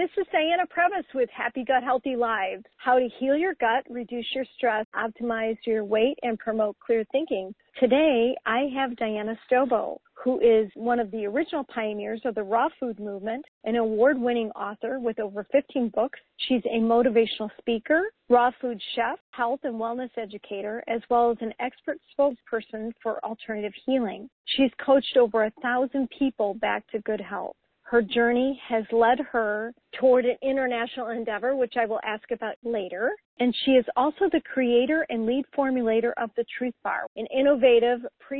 This is Diana Previs with Happy Gut, Healthy Lives. How to heal your gut, reduce your stress, optimize your weight, and promote clear thinking. Today, I have Diana Stobo, who is one of the original pioneers of the raw food movement, an award-winning author with over 15 books. She's a motivational speaker, raw food chef, health and wellness educator, as well as an expert spokesperson for alternative healing. She's coached over 1,000 people back to good health. Her journey has led her toward an international endeavor, which I will ask about later. And she is also the creator and lead formulator of the Truth Bar, an innovative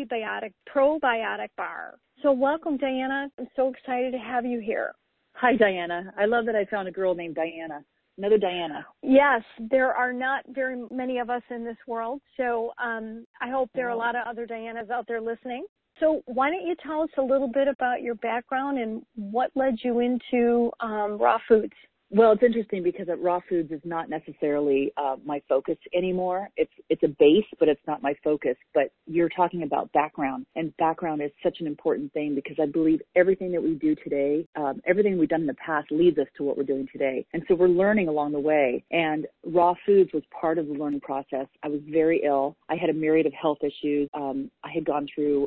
probiotic bar. So welcome, Diana. I'm so excited to have you here. Hi, Diana. I love that I found a girl named Diana. Another Diana. Yes, there are not very many of us in this world. So I hope there are a lot of other Dianas out there listening. So why don't you tell us a little bit about your background and what led you into raw foods? Well, it's interesting because raw foods is not necessarily my focus anymore. It's a base, but it's not my focus. But you're talking about background, and background is such an important thing because I believe everything that we do today, everything we've done in the past leads us to what we're doing today. And so we're learning along the way, and raw foods was part of the learning process. I was very ill. I had a myriad of health issues. I had gone through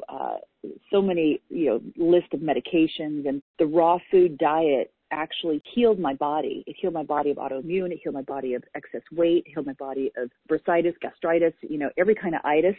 so many, list of medications, and the raw food diet actually healed my body. It healed my body of autoimmune. It healed my body of excess weight. It healed my body of bursitis, gastritis, every kind of itis,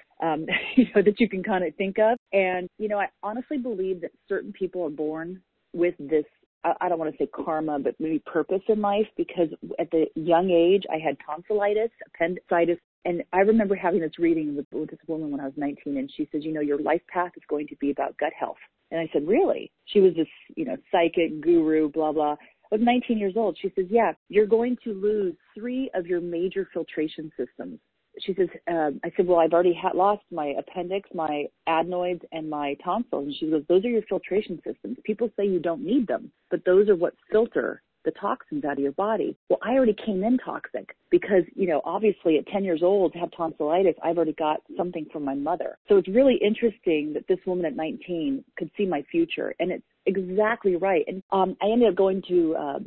that you can kind of think of. And, I honestly believe that certain people are born with this, I don't want to say karma, but maybe purpose in life, because at the young age, I had tonsillitis, appendicitis. And I remember having this reading with this woman when I was 19, and she says, your life path is going to be about gut health. And I said, really? She was this, psychic guru, blah, blah. I was 19 years old. She says, yeah, you're going to lose 3 of your major filtration systems. She says, I said, well, I've already lost my appendix, my adenoids, and my tonsils. And she goes, those are your filtration systems. People say you don't need them, but those are what filter the toxins out of your body. Well, I already came in toxic because, obviously at 10 years old to have tonsillitis, I've already got something from my mother. So it's really interesting that this woman at 19 could see my future, and it's exactly right. And I ended up going to,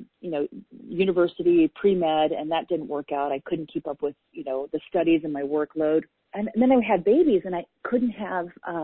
university, pre-med, and that didn't work out. I couldn't keep up with, the studies and my workload. And then I had babies, and I couldn't have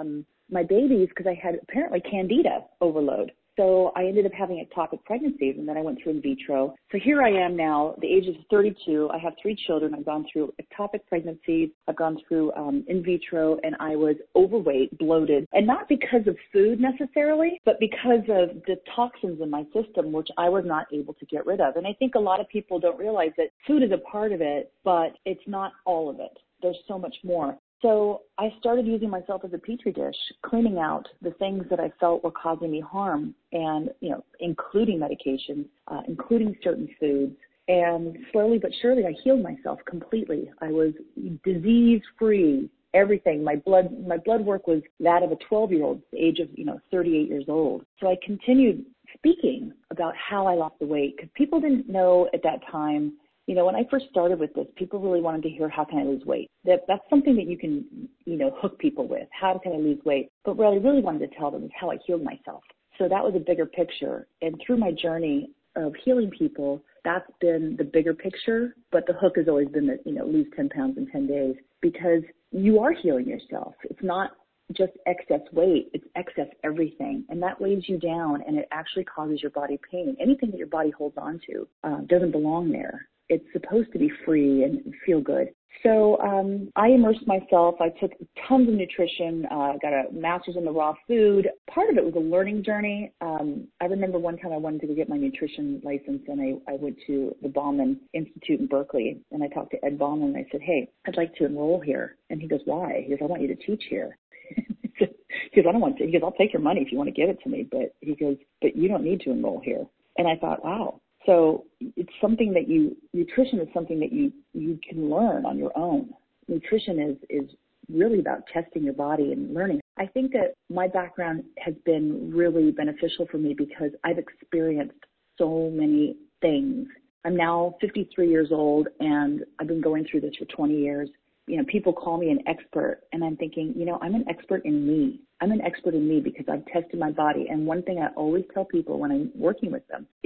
my babies because I had apparently candida overload. So I ended up having ectopic pregnancies, and then I went through in vitro. So here I am now, the age of 32. I have 3 children. I've gone through ectopic pregnancies. I've gone through in vitro, and I was overweight, bloated, and not because of food necessarily, but because of the toxins in my system, which I was not able to get rid of. And I think a lot of people don't realize that food is a part of it, but it's not all of it. There's so much more. So I started using myself as a petri dish, cleaning out the things that I felt were causing me harm, and, including medications, including certain foods. And slowly but surely, I healed myself completely. I was disease-free, everything. My blood work was that of a 12-year-old, the age of, 38 years old. So I continued speaking about how I lost the weight, because people didn't know at that time. When I first started with this, people really wanted to hear, how can I lose weight? That's something that you can, hook people with. How can I lose weight? But what I really wanted to tell them is how I healed myself. So that was a bigger picture. And through my journey of healing people, that's been the bigger picture. But the hook has always been that, lose 10 pounds in 10 days, because you are healing yourself. It's not just excess weight, it's excess everything. And that weighs you down, and it actually causes your body pain. Anything that your body holds on to doesn't belong there. It's supposed to be free and feel good. So I immersed myself. I took tons of nutrition, got a master's in the raw food. Part of it was a learning journey. I remember one time I wanted to go get my nutrition license, and I went to the Bauman Institute in Berkeley, and I talked to Ed Bauman, and I said, hey, I'd like to enroll here. And he goes, why? He goes, I want you to teach here. He goes, I don't want to. He goes, I'll take your money if you want to give it to me. But he goes, but you don't need to enroll here. And I thought, wow. So it's something that nutrition is something that you can learn on your own. Nutrition is really about testing your body and learning. I think that my background has been really beneficial for me because I've experienced so many things. I'm now 53 years old, and I've been going through this for 20 years. People call me an expert, and I'm thinking, I'm an expert in me. I'm an expert in me because I've tested my body. And one thing I always tell people when I'm working with them is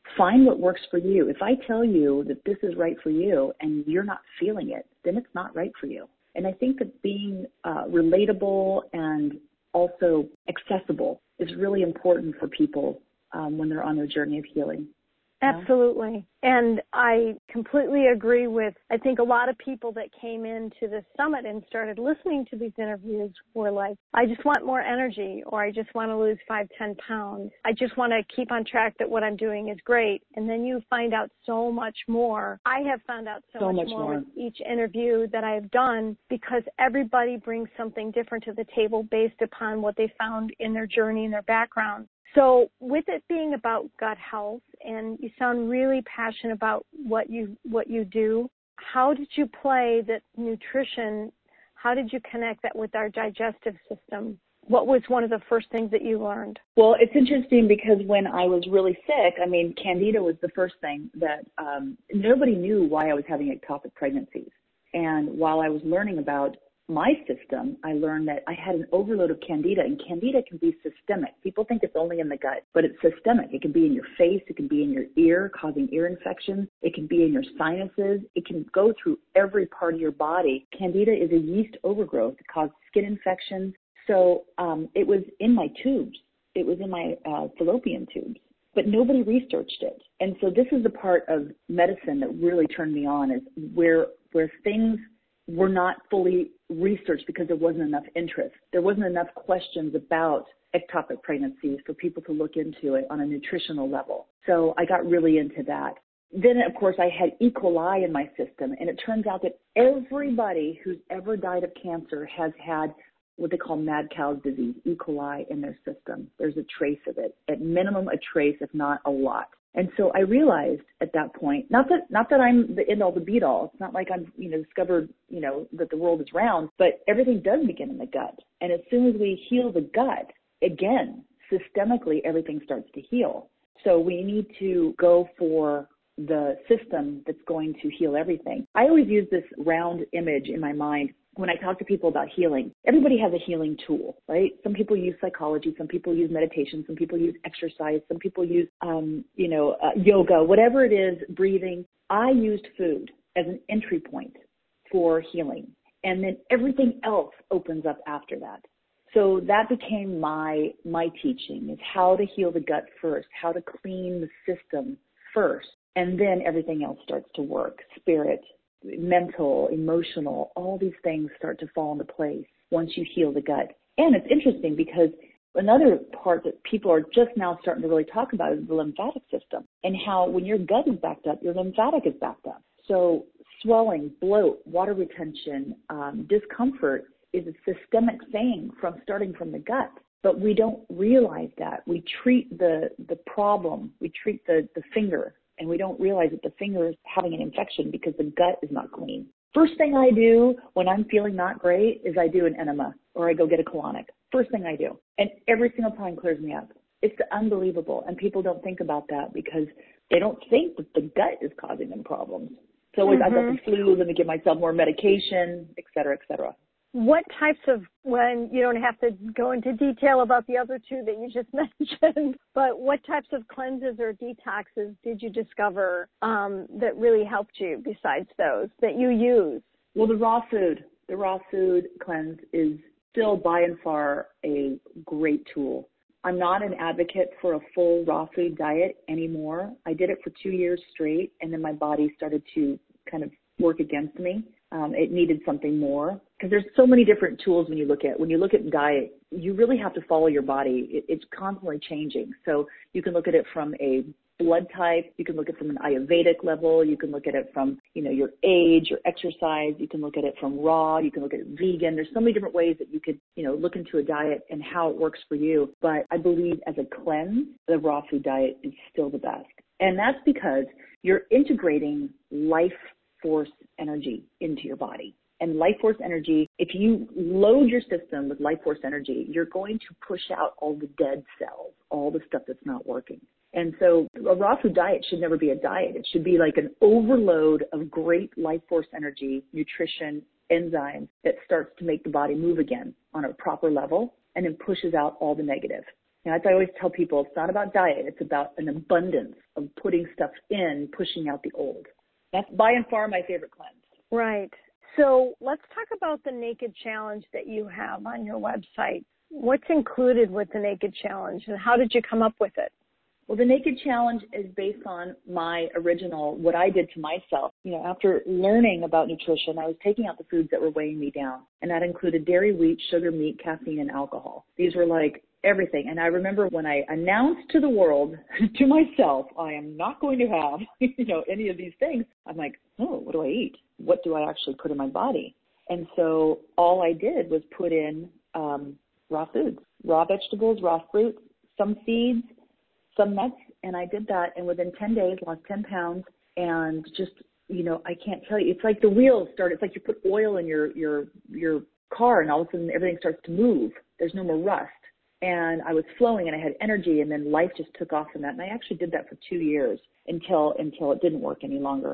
Find what works for you. If I tell you that this is right for you and you're not feeling it, then it's not right for you. And I think that being relatable and also accessible is really important for people when they're on their journey of healing. Absolutely. And I completely agree with, I think a lot of people that came into the summit and started listening to these interviews were like, I just want more energy, or I just want to lose 5-10 pounds. I just want to keep on track that what I'm doing is great. And then you find out so much more. I have found out so much more with each interview that I've done, because everybody brings something different to the table based upon what they found in their journey and their background. So with it being about gut health, and you sound really passionate about what you do, how did you play that nutrition, how did you connect that with our digestive system? What was one of the first things that you learned? Well, it's interesting because when I was really sick, Candida was the first thing that nobody knew why I was having ectopic pregnancies. And while I was learning about my system, I learned that I had an overload of Candida, and Candida can be systemic. People think it's only in the gut, but it's systemic. It can be in your face. It can be in your ear, causing ear infections. It can be in your sinuses. It can go through every part of your body. Candida is a yeast overgrowth. It causes skin infections. So it was in my tubes. It was in my fallopian tubes, but nobody researched it. And so this is the part of medicine that really turned me on, is where things were not fully researched because there wasn't enough interest. There wasn't enough questions about ectopic pregnancies for people to look into it on a nutritional level. So I got really into that. Then, of course, I had E. coli in my system, and it turns out that everybody who's ever died of cancer has had what they call mad cow's disease, E. coli, in their system. There's a trace of it, at minimum a trace, if not a lot. And so I realized at that point, not that I'm the end all, the beat all. It's not like I'm, discovered, that the world is round, but everything does begin in the gut. And as soon as we heal the gut, again, systemically, everything starts to heal. So we need to go for the system that's going to heal everything. I always use this round image in my mind when I talk to people about healing. Everybody has a healing tool, right? Some people use psychology, some people use meditation, some people use exercise, some people use, yoga, whatever it is, breathing. I used food as an entry point for healing. And then everything else opens up after that. So that became my teaching, is how to heal the gut first, how to clean the system first, and then everything else starts to work. Spirit, mental, emotional, all these things start to fall into place once you heal the gut. And it's interesting because another part that people are just now starting to really talk about is the lymphatic system, and how when your gut is backed up, your lymphatic is backed up. So swelling, bloat, water retention, discomfort is a systemic thing starting from the gut. But we don't realize that. We treat the problem, we treat the finger, and we don't realize that the finger is having an infection because the gut is not clean. First thing I do when I'm feeling not great is I do an enema, or I go get a colonic. First thing I do. And every single time clears me up. It's unbelievable. And people don't think about that because they don't think that the gut is causing them problems. So I've got the flu, let me give myself more medication, et cetera, et cetera. What types of, when you don't have to go into detail about the other two that you just mentioned, but what types of cleanses or detoxes did you discover that really helped you besides those that you use? Well, the raw food cleanse is still by and far a great tool. I'm not an advocate for a full raw food diet anymore. I did it for 2 years straight, and then my body started to kind of work against me. It needed something more, because there's so many different tools when you look at diet. You really have to follow your body. It's constantly changing. So you can look at it from a blood type. You can look at it from an Ayurvedic level. You can look at it from, your age, your exercise. You can look at it from raw. You can look at it vegan. There's so many different ways that you could, look into a diet and how it works for you. But I believe as a cleanse, the raw food diet is still the best. And that's because you're integrating life force energy into your body. And life force energy, if you load your system with life force energy, you're going to push out all the dead cells, all the stuff that's not working. And so a raw food diet should never be a diet. It should be like an overload of great life force energy, nutrition, enzymes that starts to make the body move again on a proper level, and then pushes out all the negative. As I always tell people, it's not about diet. It's about an abundance of putting stuff in, pushing out the old. That's by and far my favorite cleanse. Right. So let's talk about the Naked Challenge that you have on your website. What's included with the Naked Challenge, and how did you come up with it? Well, the Naked Challenge is based on my original, what I did to myself. After learning about nutrition, I was taking out the foods that were weighing me down, and that included dairy, wheat, sugar, meat, caffeine, and alcohol. These were like everything. And I remember when I announced to the world, to myself, I am not going to have, any of these things. I'm like, oh, what do I eat? What do I actually put in my body? And so all I did was put in raw foods, raw vegetables, raw fruits, some seeds, some nuts, and I did that, and within 10 days, lost 10 pounds, and just, I can't tell you, it's like the wheels start, it's like you put oil in your car, and all of a sudden everything starts to move. There's no more rust, and I was flowing, and I had energy, and then life just took off from that, and I actually did that for 2 years until it didn't work any longer.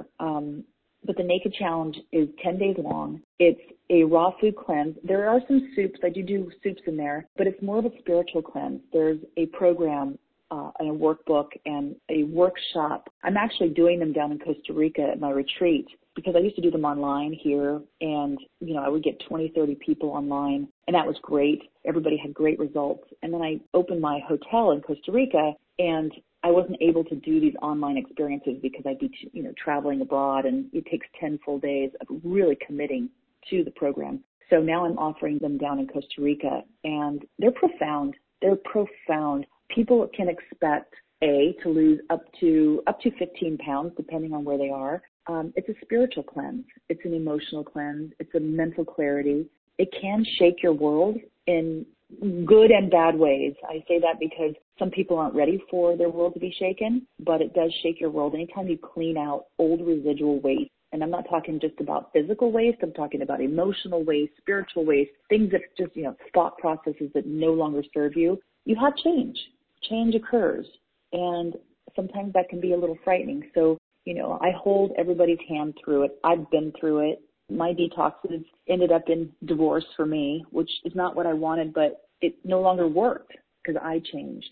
But the Naked Challenge is 10 days long. It's a raw food cleanse. There are some soups. I do soups in there, but it's more of a spiritual cleanse. There's a program and a workbook and a workshop. I'm actually doing them down in Costa Rica at my retreat because I used to do them online here, and, I would get 20, 30 people online, and that was great. Everybody had great results. And then I opened my hotel in Costa Rica, and I wasn't able to do these online experiences because I'd be, traveling abroad, and it takes 10 full days of really committing to the program. So now I'm offering them down in Costa Rica, and they're profound. They're profound. People can expect, to lose up to 15 pounds, depending on where they are. It's a spiritual cleanse. It's an emotional cleanse. It's a mental clarity. It can shake your world in good and bad ways. I say that because some people aren't ready for their world to be shaken, but it does shake your world. Anytime you clean out old residual waste, and I'm not talking just about physical waste, I'm talking about emotional waste, spiritual waste, things that just, thought processes that no longer serve you, you have change. Change occurs, and sometimes that can be a little frightening. So, I hold everybody's hand through it. I've been through it. My detoxes ended up in divorce for me, which is not what I wanted, but it no longer worked because I changed.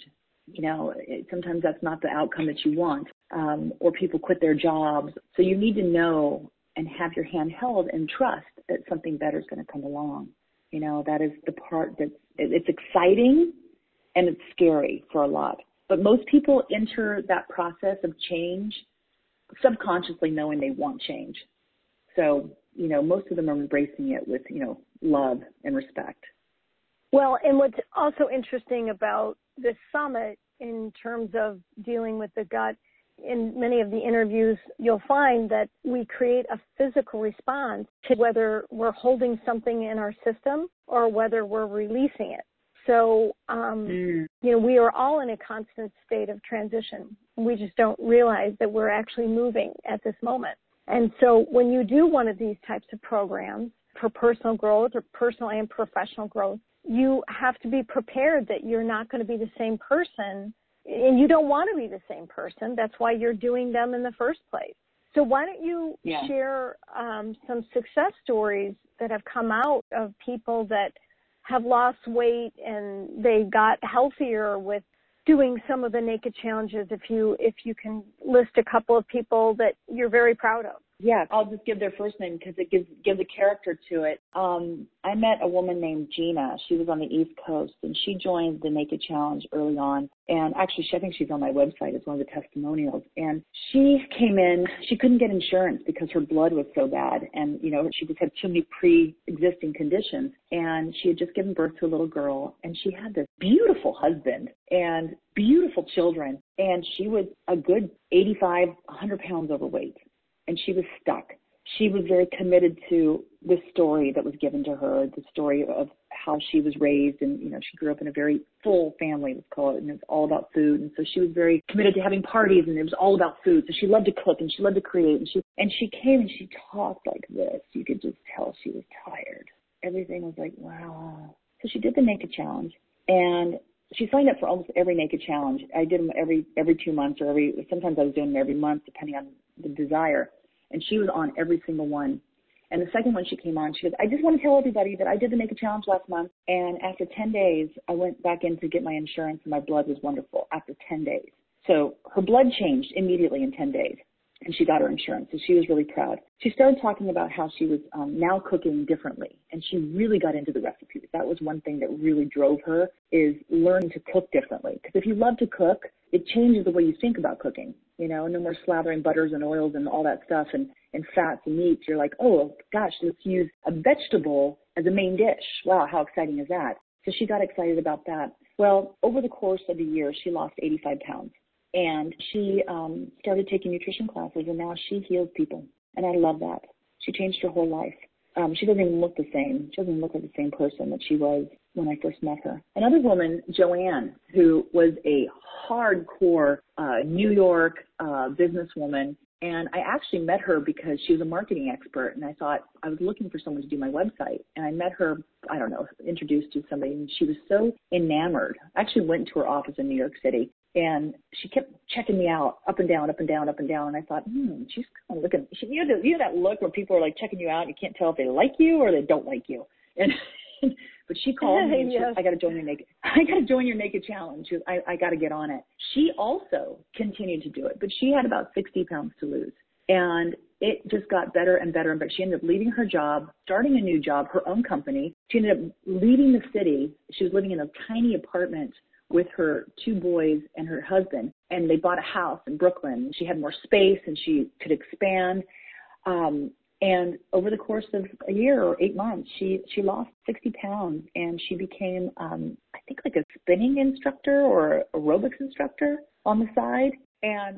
Sometimes that's not the outcome that you want, or people quit their jobs. So you need to know and have your hand held and trust that something better is going to come along. That is the part it's exciting and it's scary for a lot. But most people enter that process of change subconsciously knowing they want change. So, most of them are embracing it with, love and respect. Well, and what's also interesting about this summit in terms of dealing with the gut, in many of the interviews, you'll find that we create a physical response to whether we're holding something in our system or whether we're releasing it. So, we are all in a constant state of transition. We just don't realize that we're actually moving at this moment. And so when you do one of these types of programs for personal growth or personal and professional growth, you have to be prepared that you're not going to be the same person, and you don't want to be the same person. That's why you're doing them in the first place. So why don't you share some success stories that have come out of people that have lost weight and they got healthier with doing some of the Naked Challenges, if you can list a couple of people that you're very proud of. Yeah, I'll just give their first name because it gives a character to it. I met a woman named Gina. She was on the East Coast, and she joined the Naked Challenge early on. And actually, I think she's on my website as one of the testimonials. And she came in, she couldn't get insurance because her blood was so bad. And, she just had too many pre-existing conditions. And she had just given birth to a little girl. And she had this beautiful husband and beautiful children. And she was a good 85, 100 pounds overweight. And she was stuck. She was very committed to the story that was given to her, the story of how she was raised. And, she grew up in a very full family, let's call it, and it's all about food. And so she was very committed to having parties, and it was all about food. So she loved to cook, and she loved to create. And she came and she talked like this. You could just tell she was tired. Everything was like, wow. So she did the Naked Challenge, and she signed up for almost every Naked Challenge. I did them every 2 months, or sometimes I was doing them every month, depending on the desire. And she was on every single one. And the second one she came on, she goes, I just want to tell everybody that I did the Naked Challenge last month. And after 10 days, I went back in to get my insurance and my blood was wonderful after 10 days. So her blood changed immediately in 10 days. And she got her insurance, so she was really proud. She started talking about how she was now cooking differently, and she really got into the recipes. That was one thing that really drove her, is learning to cook differently. Because if you love to cook, it changes the way you think about cooking. You know, no more slathering butters and oils and all that stuff and fats and meats. You're like, oh, gosh, let's use a vegetable as a main dish. Wow, how exciting is that? So she got excited about that. Well, over the course of a year, she lost 85 pounds. And she started taking nutrition classes, and now she heals people. And I love that. She changed her whole life. She doesn't even look the same. She doesn't look like the same person that she was when I first met her. Another woman, Joanne, who was a hardcore New York businesswoman. And I actually met her because she was a marketing expert. And I thought I was looking for someone to do my website. And I met her, I don't know, introduced to somebody. And she was so enamored. I actually went to her office in New York City. And she kept checking me out up and down, up and down, up and down. And I thought, she's kind of looking, you know that look where people are like checking you out and you can't tell if they like you or they don't like you. And but she called me and she said, I got to join your Naked Challenge. She goes, I got to get on it. She also continued to do it, but she had about 60 pounds to lose. And it just got better and better and better. She ended up leaving her job, starting a new job, her own company. She ended up leaving the city. She was living in a tiny apartment with her 2 boys and her husband, and they bought a house in Brooklyn. She had more space and she could expand. And over the course of a year or 8 months, she lost 60 pounds and she became, I think like a spinning instructor or aerobics instructor on the side. And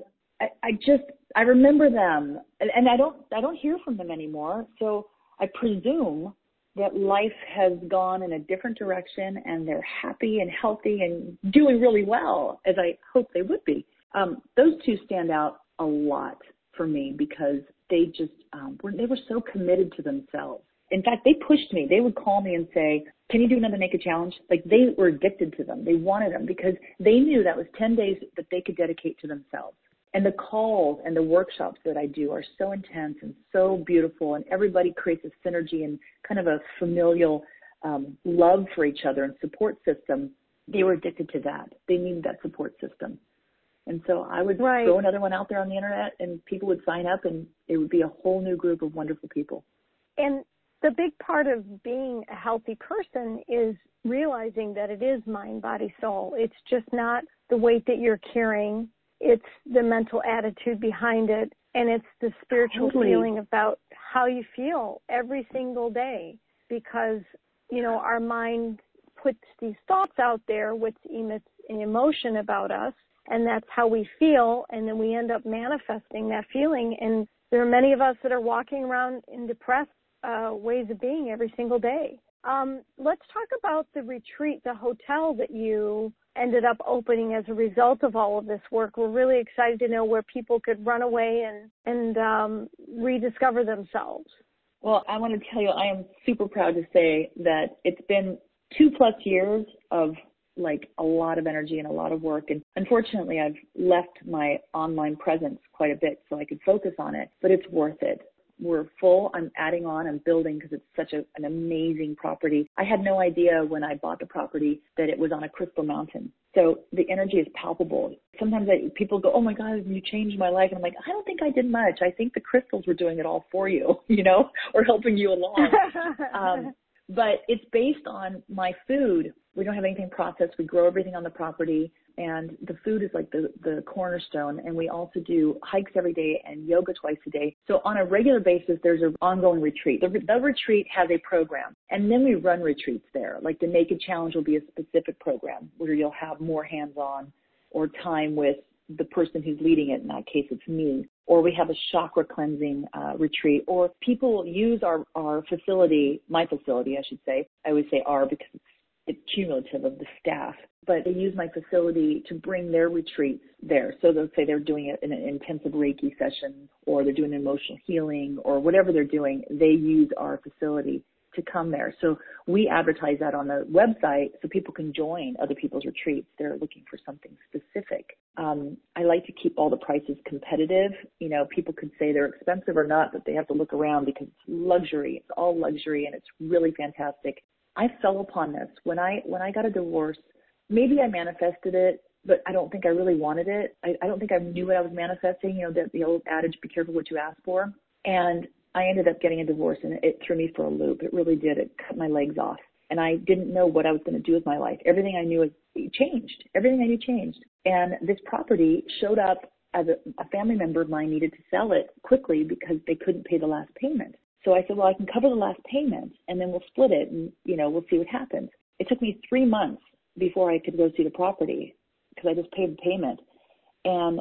I remember them, and I don't hear from them anymore. So I presume that life has gone in a different direction and they're happy and healthy and doing really well, as I hope they would be. Those two stand out a lot for me because they just they were so committed to themselves. In fact, they pushed me. They would call me and say, can you do another Naked Challenge? Like, they were addicted to them. They wanted them because they knew that was 10 days that they could dedicate to themselves. And the calls and the workshops that I do are so intense and so beautiful, and everybody creates a synergy and kind of a familial love for each other and support system. They were addicted to that. They needed that support system. And so I would throw another one out there on the internet, and people would sign up, and it would be a whole new group of wonderful people. And the big part of being a healthy person is realizing that it is mind, body, soul. It's just not the weight that you're carrying. It's the mental attitude behind it, and it's the spiritual feeling about how you feel every single day, because, you know, our mind puts these thoughts out there which emits an emotion about us, and that's how we feel, and then we end up manifesting that feeling. And there are many of us that are walking around in depressed ways of being every single day. Let's talk about the retreat, the hotel that you ended up opening as a result of all of this work. We're really excited to know where people could run away and rediscover themselves. Well, I want to tell you, I am super proud to say that it's been 2+ years of like a lot of energy and a lot of work. And unfortunately, I've left my online presence quite a bit so I could focus on it, but it's worth it. We're full. I'm adding on. I'm building because it's such an amazing property. I had no idea when I bought the property that it was on a crystal mountain. So the energy is palpable. Sometimes people go, oh, my God, you changed my life. And I'm like, I don't think I did much. I think the crystals were doing it all for you, you know, or helping you along. But it's based on my food. We don't have anything processed. We grow everything on the property. And the food is like the cornerstone. And we also do hikes every day and yoga twice a day. So on a regular basis, there's an ongoing retreat. The retreat has a program. And then we run retreats there. Like the Naked Challenge will be a specific program where you'll have more hands-on or time with the person who's leading it. In that case, it's me. Or we have a chakra cleansing retreat. Or people use our facility, my facility, I should say. I always say our because it's cumulative of the staff, but they use my facility to bring their retreats there. So they'll say they're doing an intensive Reiki session, or they're doing emotional healing, or whatever they're doing. They use our facility to come there. So we advertise that on the website so people can join other people's retreats. They're looking for something specific. I like to keep all the prices competitive. You know, people could say they're expensive or not, but they have to look around because it's luxury. It's all luxury, and it's really fantastic. I fell upon this. When I got a divorce, maybe I manifested it, but I don't think I really wanted it. I don't think I knew what I was manifesting, you know, the old adage, be careful what you ask for. And I ended up getting a divorce, and it threw me for a loop. It really did. It cut my legs off. And I didn't know what I was going to do with my life. Everything I knew changed. Everything I knew changed. And this property showed up as a family member of mine needed to sell it quickly because they couldn't pay the last payment. So I said, well, I can cover the last payment, and then we'll split it, and, you know, we'll see what happens. It took me 3 months before I could go see the property because I just paid the payment. And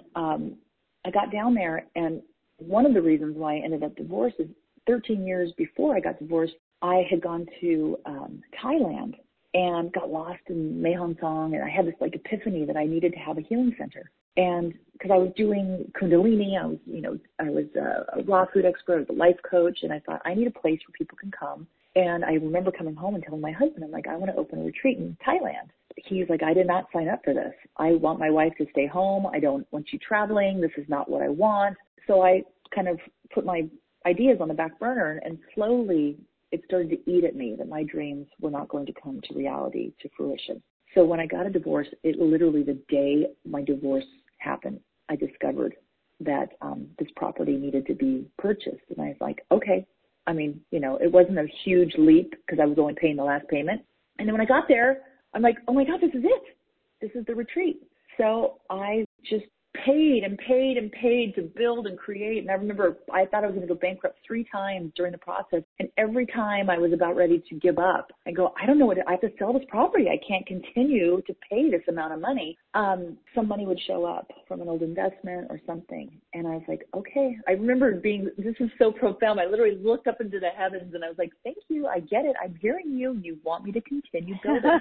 I got down there, and one of the reasons why I ended up divorced is 13 years before I got divorced, I had gone to Thailand and got lost in Mae Hong Son, and I had this like epiphany that I needed to have a healing center. And because I was doing Kundalini, I was a raw food expert, I was a life coach, and I thought I need a place where people can come. And I remember coming home and telling my husband, I'm like, I want to open a retreat in Thailand. He's like, I did not sign up for this. I want my wife to stay home. I don't want you traveling. This is not what I want. So I kind of put my ideas on the back burner, and slowly it started to eat at me that my dreams were not going to come to reality, to fruition. So when I got a divorce, it literally the day my divorce happened, I discovered that this property needed to be purchased. And I was like, okay. I mean, you know, it wasn't a huge leap because I was only paying the last payment. And then when I got there, I'm like, oh my God, this is it. This is the retreat. So I just paid and paid and paid to build and create. And I remember I thought I was going to go bankrupt 3 times during the process. And every time I was about ready to give up, I go, I don't know what, I have to sell this property. I can't continue to pay this amount of money. Some money would show up from an old investment or something. And I was like, okay. I remember this is so profound. I literally looked up into the heavens and I was like, thank you. I get it. I'm hearing you. You want me to continue building.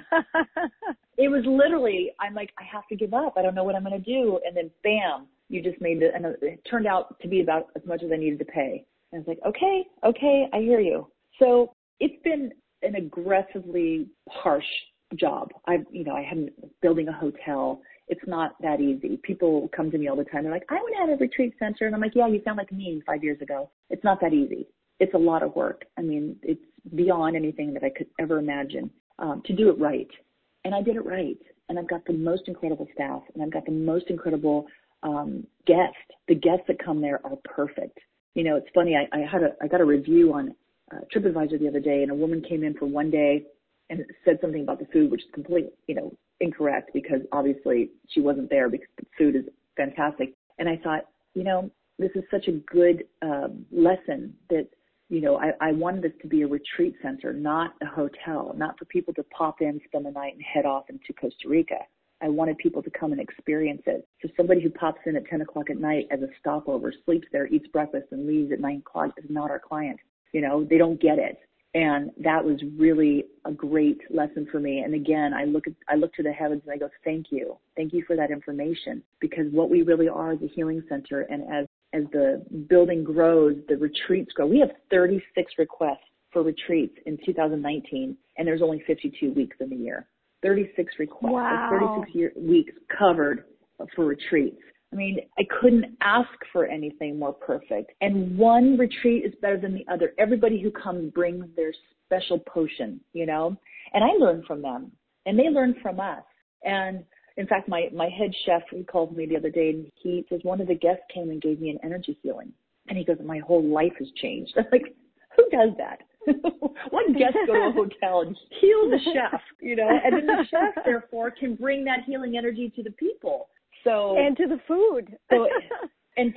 It was literally, I'm like, I have to give up. I don't know what I'm going to do. And then bam, you just made it. And it turned out to be about as much as I needed to pay. And I was like, okay, I hear you. So it's been an aggressively harsh job. I haven't building a hotel. It's not that easy. People come to me all the time. They're like, I want to have a retreat center. And I'm like, yeah, you sound like me 5 years ago. It's not that easy. It's a lot of work. I mean, it's beyond anything that I could ever imagine to do it right. And I did it right. And I've got the most incredible staff, and I've got the most incredible guests. The guests that come there are perfect. You know, it's funny. I got a review on TripAdvisor the other day, and a woman came in for one day and said something about the food, which is completely, incorrect, because obviously she wasn't there because the food is fantastic. And I thought, this is such a good lesson that, I wanted this to be a retreat center, not a hotel, not for people to pop in, spend the night, and head off into Costa Rica. I wanted people to come and experience it. So somebody who pops in at 10 o'clock at night as a stopover, sleeps there, eats breakfast, and leaves at 9 o'clock is not our client. They don't get it. And that was really a great lesson for me. And again, I look to the heavens and I go, thank you. Thank you for that information, because what we really are is a healing center. And as the building grows, the retreats grow. We have 36 requests for retreats in 2019, and there's only 52 weeks in the year. 36 requests, wow. 36 weeks covered for retreats. I mean, I couldn't ask for anything more perfect. And one retreat is better than the other. Everybody who comes brings their special potion, and I learn from them, and they learn from us. And in fact, my head chef, he called me the other day, and he says, one of the guests came and gave me an energy healing. And he goes, my whole life has changed. I'm like, who does that? What guest go to a hotel and heal the chef, and then the chef, therefore, can bring that healing energy to the people. So, and to the food. And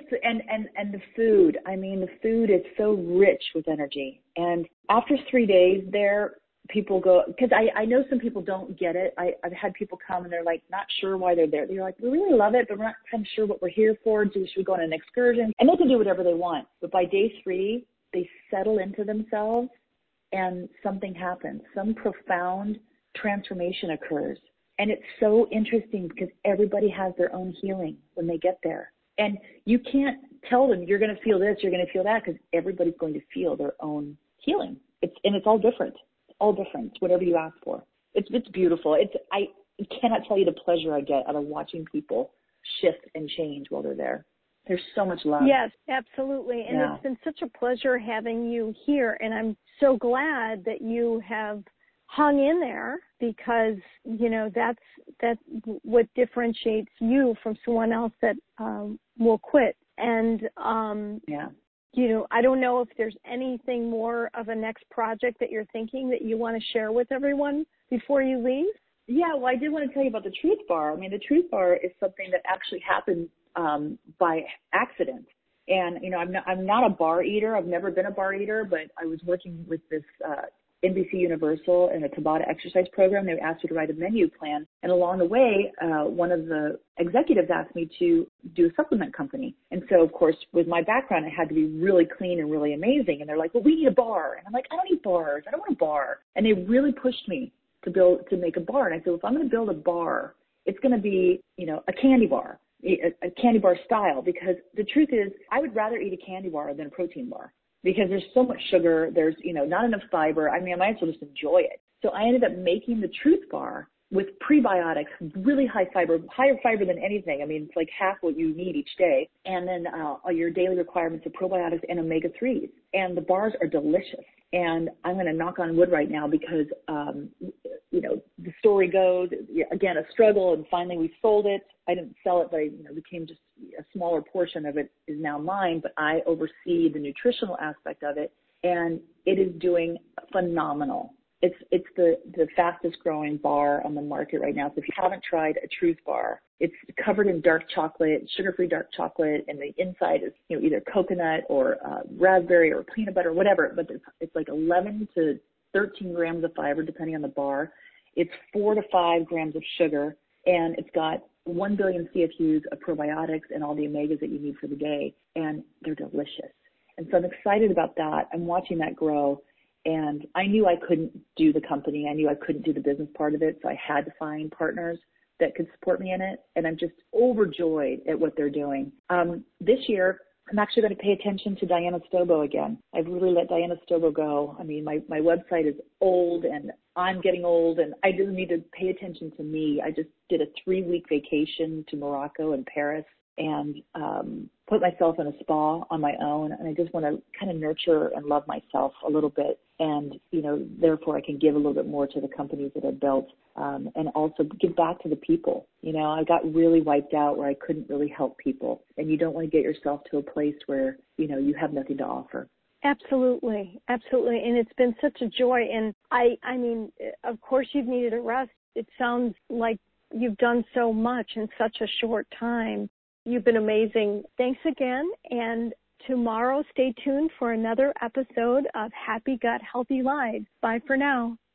the food. I mean, the food is so rich with energy. And after 3 days there, people go, because I know some people don't get it. I've had people come and they're like not sure why they're there. They're like, we really love it, but we're not kind of sure what we're here for. Should we go on an excursion? And they can do whatever they want. But by day 3, they settle into themselves and something happens. Some profound transformation occurs. And it's so interesting because everybody has their own healing when they get there. And you can't tell them you're going to feel this, you're going to feel that, because everybody's going to feel their own healing. It's all different. It's all different, whatever you ask for. It's beautiful. I cannot tell you the pleasure I get out of watching people shift and change while they're there. There's so much love. Yes, absolutely. And It's been such a pleasure having you here. And I'm so glad that you have hung in there, because, that's what differentiates you from someone else that will quit. And, I don't know if there's anything more of a next project that you're thinking that you want to share with everyone before you leave. Yeah, well, I did want to tell you about the Truth Bar. I mean, the Truth Bar is something that actually happened by accident. And, I'm not a bar eater. I've never been a bar eater, but I was working with this NBC Universal in a Tabata exercise program. They asked me to write a menu plan. And along the way, one of the executives asked me to do a supplement company. And so, of course, with my background, it had to be really clean and really amazing. And they're like, well, we need a bar. And I'm like, I don't need bars. I don't want a bar. And they really pushed me to make a bar. And I said, well, if I'm going to build a bar, it's going to be, a candy bar, a candy bar style, because the truth is I would rather eat a candy bar than a protein bar, because there's so much sugar. There's, not enough fiber. I mean, I might as well just enjoy it. So I ended up making the Truth Bar with prebiotics, really high fiber, higher fiber than anything. I mean, it's like half what you need each day. And then your daily requirements of probiotics and omega-3s. And the bars are delicious. And I'm going to knock on wood right now because, the story goes, again, a struggle, and finally we sold it. I didn't sell it, but it became just a smaller portion of it is now mine, but I oversee the nutritional aspect of it, and it is doing phenomenal. It's the fastest growing bar on the market right now. So if you haven't tried a Truth Bar, it's covered in dark chocolate, sugar-free dark chocolate, and the inside is either coconut or raspberry or peanut butter, whatever. But it's like 11 to 13 grams of fiber depending on the bar. It's 4 to 5 grams of sugar, and it's got 1 billion CFUs of probiotics and all the omegas that you need for the day, and they're delicious. And so I'm excited about that. I'm watching that grow. And I knew I couldn't do the company. I knew I couldn't do the business part of it. So I had to find partners that could support me in it. And I'm just overjoyed at what they're doing. This year, I'm actually going to pay attention to Diana Stobo again. I've really let Diana Stobo go. I mean, my website is old, and I'm getting old, and I just need to pay attention to me. I just did a 3-week vacation to Morocco and Paris, and put myself in a spa on my own. And I just want to kind of nurture and love myself a little bit. And, therefore I can give a little bit more to the companies that I've built, and also give back to the people. I got really wiped out where I couldn't really help people. And you don't want to get yourself to a place where, you have nothing to offer. Absolutely. Absolutely. And it's been such a joy. And I mean, of course you've needed a rest. It sounds like you've done so much in such a short time. You've been amazing. Thanks again. And tomorrow, stay tuned for another episode of Happy Gut, Healthy Lives. Bye for now.